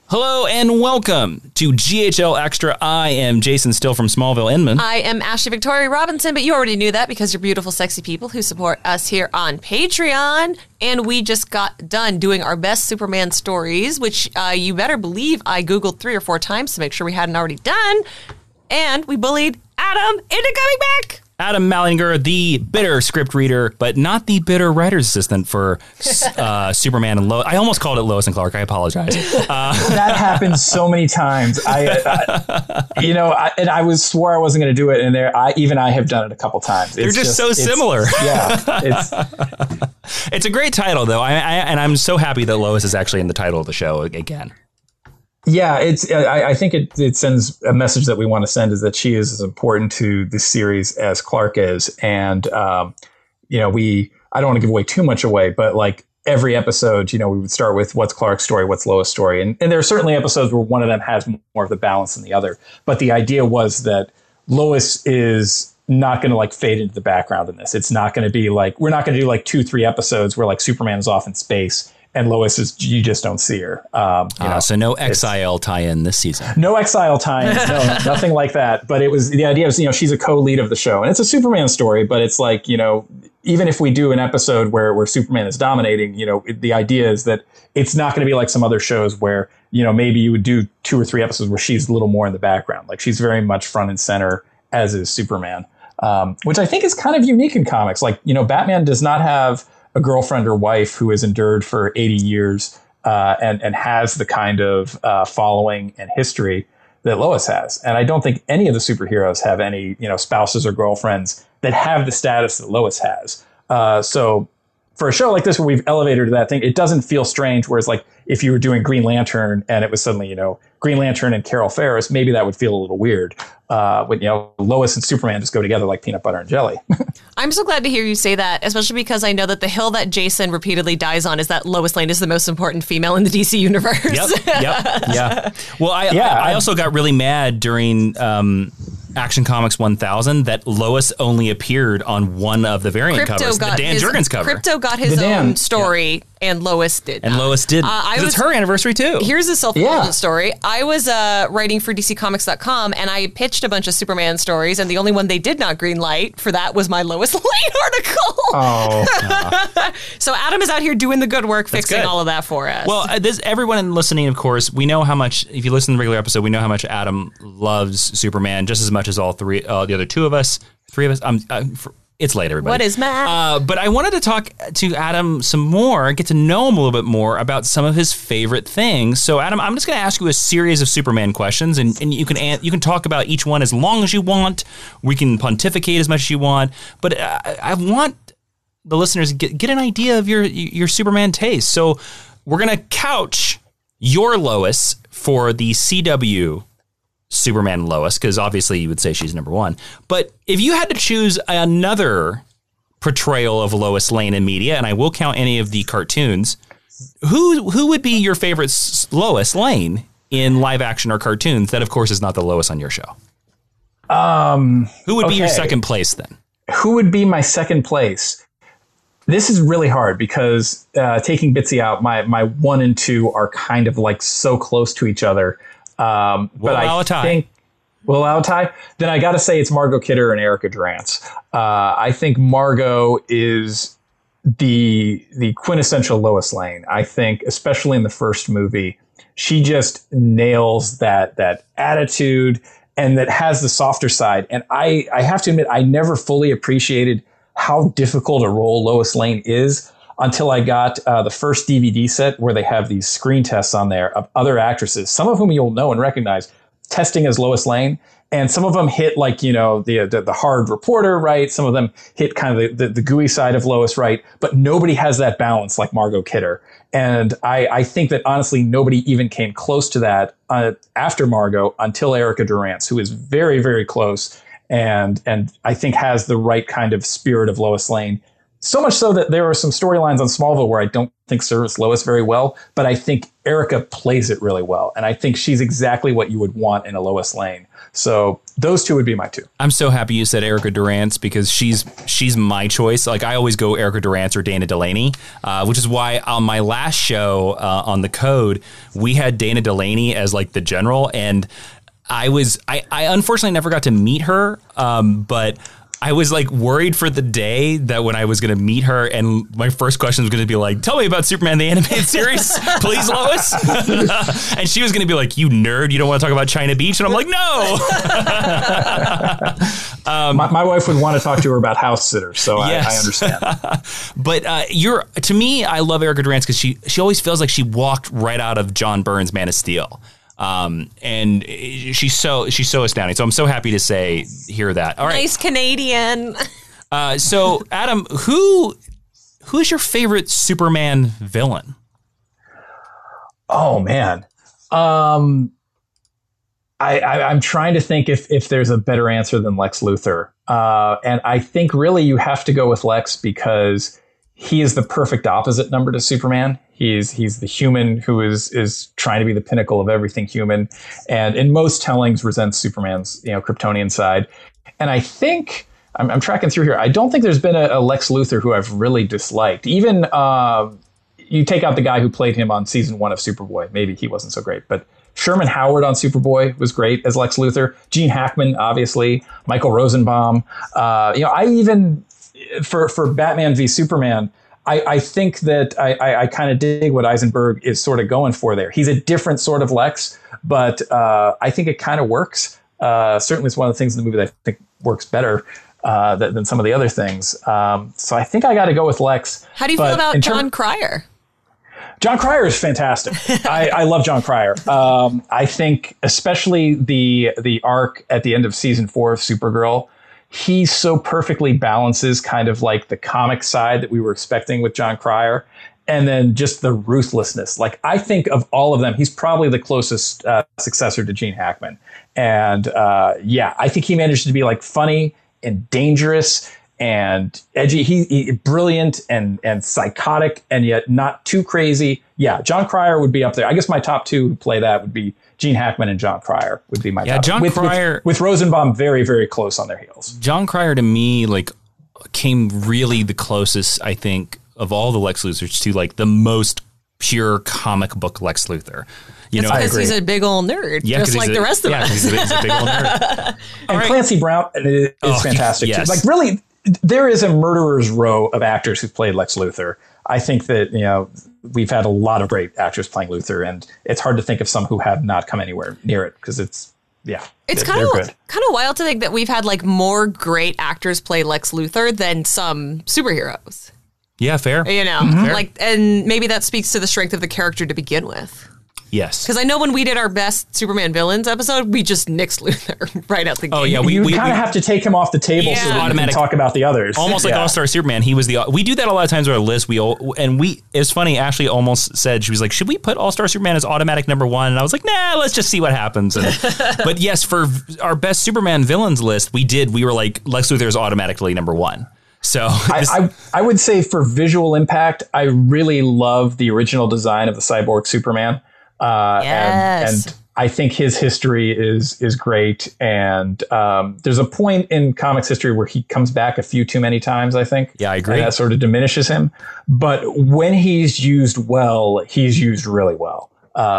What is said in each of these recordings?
Hello and welcome to GHL Extra. I am Jason Still from Smallville, Inman. I am Ashley Victoria Robinson, but you already knew that because you're beautiful, sexy people who support us here on Patreon. And we just got done doing our best Superman stories, which you better believe I Googled 3 or 4 times to make sure we hadn't already done. And we bullied Adam into coming back. Adam Malinger, the bitter script reader, but not the bitter writer's assistant for Superman and Lois. I almost called it Lois and Clark. I apologize. That happens so many times. I swore I wasn't going to do it, and I have done it a couple times. They're just so similar. It's a great title, though, and I'm so happy that Lois is actually in the title of the show again. Yeah, I think it sends a message that we want to send, is that she is as important to this series as Clark is. And, I don't want to give away too much away, but like every episode, we would start with what's Clark's story, what's Lois' story. And there are certainly episodes where one of them has more of the balance than the other. But the idea was that Lois is not going to like fade into the background in this. It's not going to be like, we're not going to do like 2-3 episodes where like Superman is off in space and Lois is, you just don't see her. So no Exile tie-in this season. No Exile tie-in. No, nothing like that. But it was, the idea was, she's a co-lead of the show. And it's a Superman story, but it's like, even if we do an episode where Superman is dominating, the idea is that it's not going to be like some other shows where, maybe you would do 2 or 3 episodes where she's a little more in the background. Like she's very much front and center, as is Superman, which I think is kind of unique in comics. Like, Batman does not have a girlfriend or wife who has endured for 80 years and has the kind of following and history that Lois has. And I don't think any of the superheroes have any, spouses or girlfriends that have the status that Lois has. So for a show like this, where we've elevated to that thing, it doesn't feel strange. Whereas like if you were doing Green Lantern and it was suddenly, Green Lantern and Carol Ferris, maybe that would feel a little weird. When, Lois and Superman just go together like peanut butter and jelly. I'm so glad to hear you say that, especially because I know that the hill that Jason repeatedly dies on is that Lois Lane is the most important female in the DC universe. Yep. Well, I also got really mad during Action Comics 1000 that Lois only appeared on one of the variant covers, the Dan Jurgens cover. Crypto got his own story, and Lois did. And Lois did. It's her anniversary, too. Here's a self-indulgent story. I was writing for DCComics.com, and I pitched a bunch of Superman stories, and the only one they did not greenlight for that was my Lois Lane article. Oh. So Adam is out here doing the good work, fixing all of that for us. Well, everyone listening, of course, we know how much, if you listen to the regular episode, we know how much Adam loves Superman just as much as all three, the other 2 of us, 3 of us. It's late, everybody. What is math? But I wanted to talk to Adam some more, get to know him a little bit more about some of his favorite things. So, Adam, I'm just going to ask you a series of Superman questions, and you can talk about each one as long as you want. We can pontificate as much as you want. But I want the listeners to get an idea of your Superman taste. So, we're going to couch your Lois for the CW Superman Lois, because obviously you would say she's number 1. But if you had to choose another portrayal of Lois Lane in media, and I will count any of the cartoons, who would be your favorite Lois Lane in live action or cartoons? That, of course, is not the Lois on your show. Who would be your second place then? Who would be my second place? This is really hard because taking Bitsy out, my 1 and 2 are kind of like so close to each other. But I think we'll allow a tie. Then I got to say it's Margot Kidder and Erica Durance. I think Margot is the quintessential Lois Lane. I think, especially in the first movie, she just nails that attitude and that has the softer side. And I have to admit, I never fully appreciated how difficult a role Lois Lane is until I got the first DVD set where they have these screen tests on there of other actresses, some of whom you'll know and recognize, testing as Lois Lane. And some of them hit like, the hard reporter, right? Some of them hit kind of the gooey side of Lois, right? But nobody has that balance like Margot Kidder. And I think that honestly, nobody even came close to that after Margot until Erica Durance, who is very, very close and I think has the right kind of spirit of Lois Lane. So much so that there are some storylines on Smallville where I don't think service Lois very well, but I think Erica plays it really well. And I think she's exactly what you would want in a Lois Lane. So those two would be my two. I'm so happy you said Erica Durance because she's my choice. Like I always go Erica Durance or Dana Delaney, which is why on my last show on The Code, we had Dana Delaney as like the general. And I unfortunately never got to meet her, but I was like worried for the day that when I was going to meet her and my first question was going to be like, tell me about Superman, the animated series, please, Lois. And she was going to be like, you nerd, you don't want to talk about China Beach? And I'm like, no. My wife would want to talk to her about House Sitters, so yes. I understand. But to me, I love Erica Durance because she always feels like she walked right out of John Byrne's Man of Steel. And she's so astounding. So I'm so happy to hear that. All right. Nice Canadian. So Adam, who's your favorite Superman villain? Oh man. I'm trying to think if there's a better answer than Lex Luthor. And I think really you have to go with Lex because he is the perfect opposite number to Superman. He's the human who is trying to be the pinnacle of everything human, and in most tellings resents Superman's Kryptonian side. And I think I'm tracking through here. I don't think there's been a Lex Luthor who I've really disliked. Even you take out the guy who played him on season 1 of Superboy. Maybe he wasn't so great, but Sherman Howard on Superboy was great as Lex Luthor. Gene Hackman, obviously. Michael Rosenbaum. I even for Batman v Superman. I think that I kind of dig what Eisenberg is sort of going for there. He's a different sort of Lex, but I think it kind of works. Certainly it's one of the things in the movie that I think works better than some of the other things. So I think I got to go with Lex. How do you feel about John Cryer? John Cryer is fantastic. I love John Cryer. I think especially the arc at the end of season 4 of Supergirl, he so perfectly balances kind of like the comic side that we were expecting with John Cryer, and then just the ruthlessness. Like I think of all of them, he's probably the closest successor to Gene Hackman. And I think he managed to be like funny and dangerous and edgy. He brilliant and psychotic and yet not too crazy. Yeah, John Cryer would be up there. I guess my top two who play that would be Gene Hackman and John Cryer would be my top. John Cryer with Rosenbaum very, very close on their heels. John Cryer to me like came really the closest, I think, of all the Lex Luthors to like the most pure comic book Lex Luthor. Because he's a big old nerd, just like the rest of us. He's a big old nerd. And Clancy Brown is fantastic too. Like really, there is a murderer's row of actors who played Lex Luthor. I think that we've had a lot of great actors playing Luthor, and it's hard to think of some who have not come anywhere near it because it's kind of wild to think that we've had like more great actors play Lex Luthor than some superheroes. Yeah, fair. And maybe that speaks to the strength of the character to begin with. Yes. Because I know when we did our best Superman villains episode, we just nixed Luthor right out the gate. Oh, yeah. We kind of have to take him off the table so that we can talk about the others. Almost like All-Star Superman. He was we do that a lot of times with our list. It's funny, Ashley almost said, she was like, should we put All-Star Superman as automatic number 1? And I was like, nah, let's just see what happens. But yes, for our best Superman villains list, we were like, Lex Luthor is automatically number 1. So I would say for visual impact, I really love the original design of the Cyborg Superman. And I think his history is great. And there's a point in comics history where he comes back a few too many times, I think. Yeah, I agree. And that sort of diminishes him. But when he's used well, he's used really well.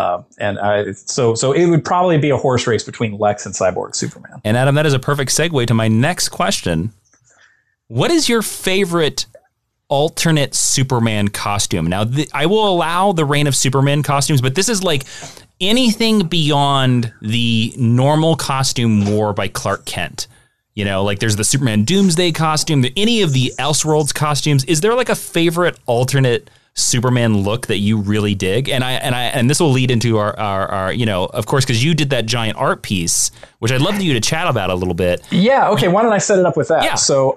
So it would probably be a horse race between Lex and Cyborg Superman. And Adam, that is a perfect segue to my next question. What is your favorite alternate Superman costume? Now, I will allow the Reign of Superman costumes, but this is like anything beyond the normal costume wore by Clark Kent. Like there's the Superman Doomsday costume, any of the Elseworlds costumes. Is there like a favorite alternate Superman look that you really dig? And this will lead into our of course, because you did that giant art piece, which I'd love you to chat about a little bit. Yeah. Okay. Why don't I set it up with that? Yeah. So,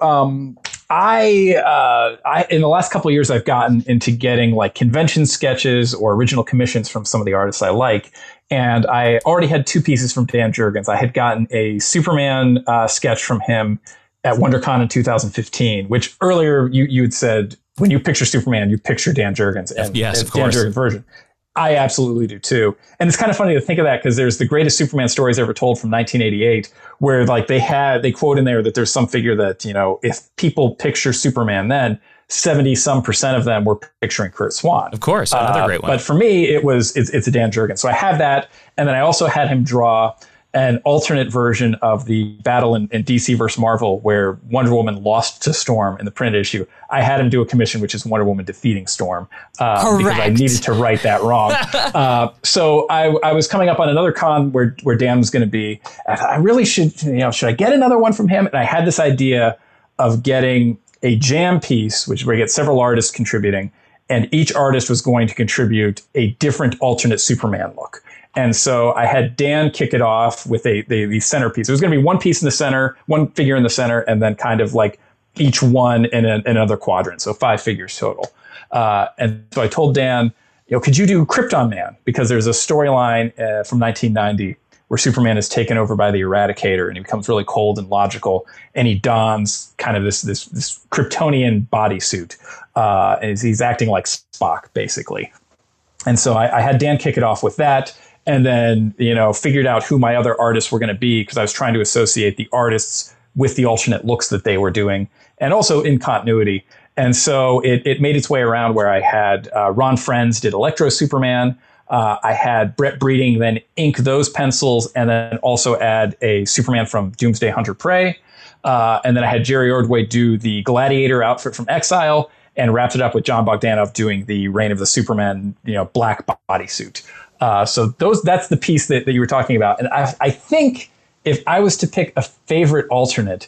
I in the last couple of years, I've gotten into getting like convention sketches or original commissions from some of the artists I like. And I already had 2 pieces from Dan Jurgens. I had gotten a Superman sketch from him at WonderCon in 2015, which earlier you had said when you picture Superman, you picture Dan Jurgens and yes, of Dan course. Jurgens version. I absolutely do too. And it's kind of funny to think of that because there's the greatest Superman stories ever told from 1988, where like they quote in there that there's some figure that, if people picture Superman then, 70% of them were picturing Curt Swan. Of course, another great one. But for me, it's a Dan Jurgens. So I have that. And then I also had him draw an alternate version of the battle in DC versus Marvel where Wonder Woman lost to Storm in the printed issue. I had him do a commission, which is Wonder Woman defeating Storm because I needed to write that wrong. So I was coming up on another con where Dan was going to be. I really should I get another one from him? And I had this idea of getting a jam piece, which where you get several artists contributing, and each artist was going to contribute a different alternate Superman look. And so I had Dan kick it off with the centerpiece. It was going to be one piece in the center, one figure in the center, and then kind of like each one in another quadrant. So 5 figures total. And so I told Dan, could you do Krypton Man? Because there's a storyline from 1990 where Superman is taken over by the Eradicator and he becomes really cold and logical. And he dons kind of this Kryptonian bodysuit. And he's acting like Spock, basically. And so I had Dan kick it off with that. And then, figured out who my other artists were going to be because I was trying to associate the artists with the alternate looks that they were doing and also in continuity. And so it made its way around where I had Ron Frenz did Electro Superman. I had Brett Breeding then ink those pencils and then also add a Superman from Doomsday Hunter Prey. And then I had Jerry Ordway do the Gladiator outfit from Exile and wrapped it up with John Bogdanov doing the Reign of the Superman, black bodysuit. So that's the piece that you were talking about. And I think if I was to pick a favorite alternate,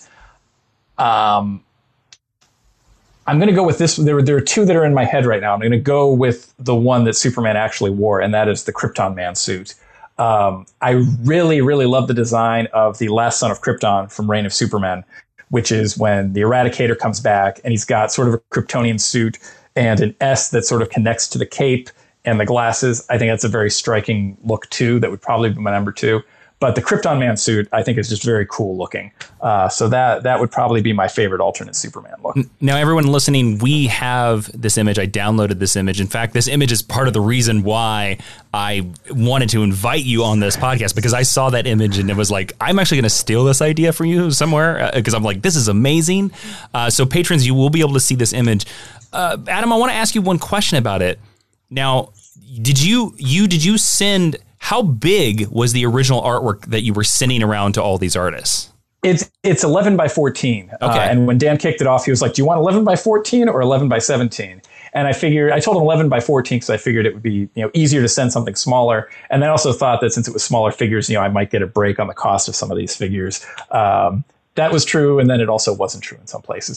I'm going to go with this. There are 2 that are in my head right now. I'm going to go with the one that Superman actually wore, and that is the Krypton Man suit. I really, really love the design of the Last Son of Krypton from Reign of Superman, which is when the Eradicator comes back and he's got sort of a Kryptonian suit and an S that sort of connects to the cape and the glasses. I think that's a very striking look too. That would probably be my number 2. But the Krypton Man suit, I think, is just very cool looking. So that would probably be my favorite alternate Superman look. Now, everyone listening, we have this image. I downloaded this image. In fact, this image is part of the reason why I wanted to invite you on this podcast, because I saw that image and it was like, I'm actually going to steal this idea from you somewhere because I'm like, this is amazing. So patrons, you will be able to see this image. Adam, I want to ask you one question about it. Now, did you send... How big was the original artwork that you were sending around to all these artists? It's 11 by 14. Okay. And when Dan kicked it off, he was like, do you want 11 by 14 or 11 by 17? And I told him 11 by 14 because I figured it would be easier to send something smaller. And then I also thought that since it was smaller figures, I might get a break on the cost of some of these figures. That was true, and then it also wasn't true in some places.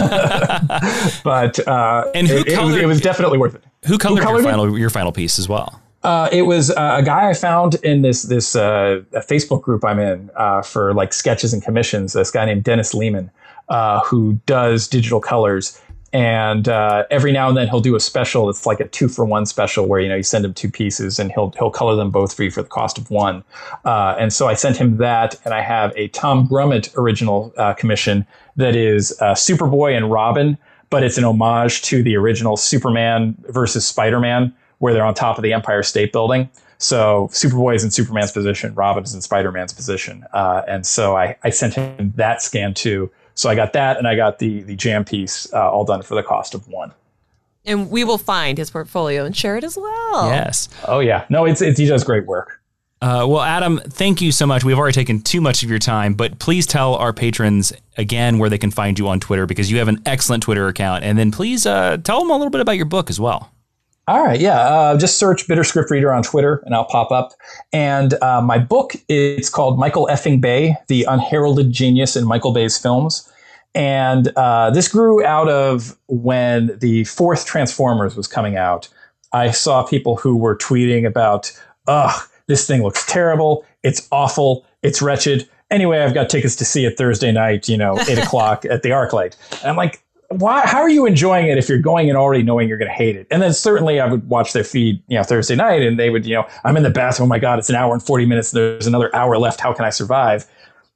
But it was definitely worth it. Who colored your final piece as well? It was a guy I found in this Facebook group I'm in for like sketches and commissions. This guy named Dennis Lehman, who does digital colors, and every now and then he'll do a special. It's like a 2-for-1 special where you send him 2 pieces and he'll color them both for you for the cost of 1. And so I sent him that, and I have a Tom Grummett original commission that is Superboy and Robin, but it's an homage to the original Superman versus Spider-Man, where they're on top of the Empire State Building. So Superboy is in Superman's position, Robin is in Spider-Man's position. And so I sent him that scan too. So I got that, and I got the jam piece all done for the cost of 1. And we will find his portfolio and share it as well. Yes. Oh, yeah. No, he does great work. Well, Adam, thank you so much. We've already taken too much of your time, but please tell our patrons again where they can find you on Twitter, because you have an excellent Twitter account. And then please tell them a little bit about your book as well. All right, yeah. Just search Bitter Script Reader on Twitter, and I'll pop up. And my book, it's called Michael Effing Bay, The Unheralded Genius in Michael Bay's Films. And this grew out of when the 4th Transformers was coming out. I saw people who were tweeting about, this thing looks terrible, it's awful, it's wretched. Anyway, I've got tickets to see it Thursday night, 8 o'clock at the ArcLight. And I'm like, why? How are you enjoying it if you're going in already knowing you're going to hate it? And then certainly I would watch their feed, Thursday night, and they would, I'm in the bathroom. Oh my God, it's an hour and 40 minutes. There's another hour left. How can I survive?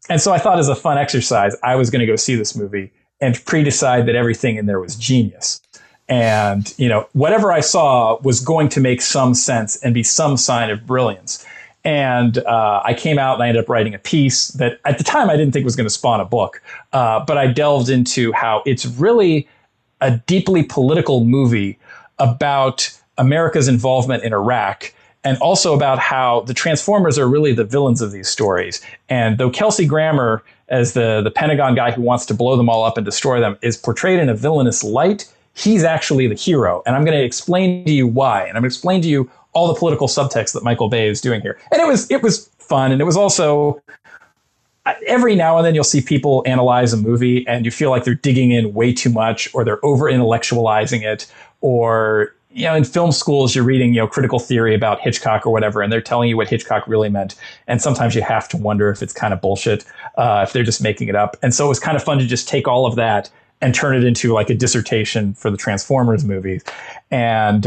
And so I thought, as a fun exercise, I was going to go see this movie and pre-decide that everything in there was genius. And, whatever I saw was going to make some sense and be some sign of brilliance. And I came out and I ended up writing a piece that at the time I didn't think was going to spawn a book. But I delved into how it's really a deeply political movie about America's involvement in Iraq, and also about how the Transformers are really the villains of these stories. And though Kelsey Grammer, as the Pentagon guy who wants to blow them all up and destroy them, is portrayed in a villainous light, he's actually the hero. And I'm going to explain to you why. And I'm going to explain to you all the political subtext that Michael Bay is doing here. And it was fun. And it was also, every now and then you'll see people analyze a movie and you feel like they're digging in way too much, or they're over intellectualizing it, or in film schools, you're reading, critical theory about Hitchcock or whatever, and they're telling you what Hitchcock really meant. And sometimes you have to wonder if it's kind of bullshit, if they're just making it up. And so it was kind of fun to just take all of that and turn it into like a dissertation for the Transformers movies. And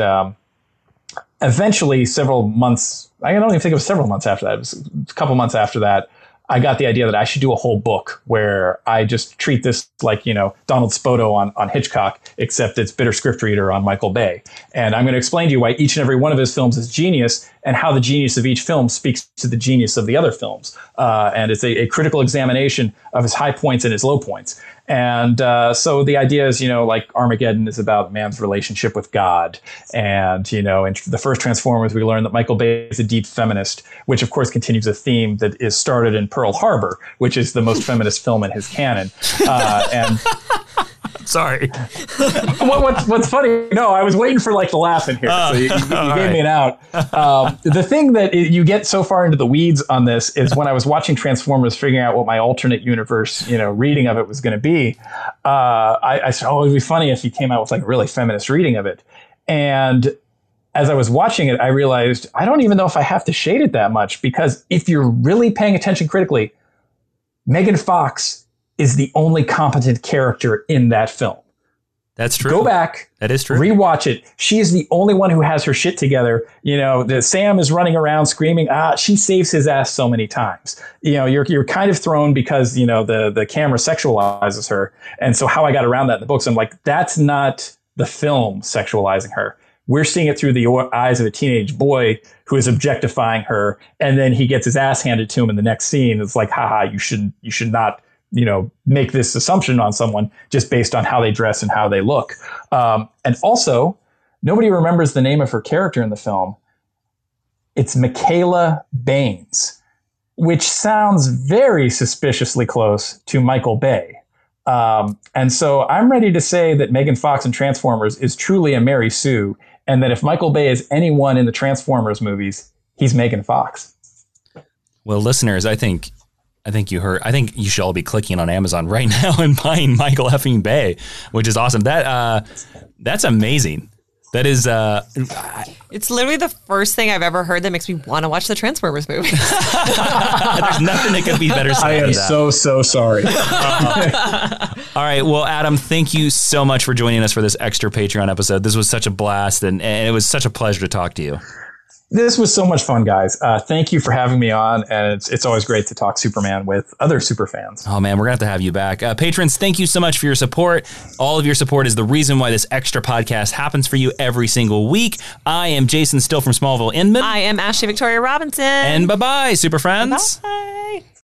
eventually, several months, I don't even think it was several months after that, it was a couple months after that, I got the idea that I should do a whole book where I just treat this like, Donald Spoto on Hitchcock, except it's Bitter Script Reader on Michael Bay. And I'm going to explain to you why each and every one of his films is genius, and how the genius of each film speaks to the genius of the other films. And it's a critical examination of his high points and his low points. And so the idea is, like Armageddon is about man's relationship with God. And, in the first Transformers, we learn that Michael Bay is a deep feminist, which, of course, continues a theme that is started in Pearl Harbor, which is the most feminist film in his canon. And sorry. What's funny? No, I was waiting for the laugh in here. So you gave me an out. The thing that you get so far into the weeds on this is when I was watching Transformers, figuring out what my alternate universe, reading of it was going to be. I said, it would be funny if he came out with a really feminist reading of it. And as I was watching it, I realized I don't even know if I have to shade it that much, because if you're really paying attention critically, Megan Fox is the only competent character in that film. That's true. Go back. That is true. Rewatch it. She is the only one who has her shit together. The Sam is running around screaming. She saves his ass so many times. You're kind of thrown because, the camera sexualizes her. And so how I got around that in the books, I'm like, that's not the film sexualizing her. We're seeing it through the eyes of a teenage boy who is objectifying her. And then he gets his ass handed to him in the next scene. It's like, haha, you should not, make this assumption on someone just based on how they dress and how they look. And also, nobody remembers the name of her character in the film. It's Michaela Baines, which sounds very suspiciously close to Michael Bay. And so I'm ready to say that Megan Fox in Transformers is truly a Mary Sue, and that if Michael Bay is anyone in the Transformers movies, he's Megan Fox. Well, listeners, I think you heard. I think you should all be clicking on Amazon right now and buying Michael effing Bay, which is awesome. That's amazing. That is. It's literally the first thing I've ever heard that makes me want to watch the Transformers movie. There's nothing that could be better said. I am so sorry. All right. Well, Adam, thank you so much for joining us for this extra Patreon episode. This was such a blast, and it was such a pleasure to talk to you. This was so much fun, guys. Thank you for having me on, and it's always great to talk Superman with other super fans. Oh, man, we're going to have you back. Patrons, thank you so much for your support. All of your support is the reason why this extra podcast happens for you every single week. I am Jason Still from Smallville Inman. I am Ashley Victoria Robinson. And bye-bye, super friends. Bye.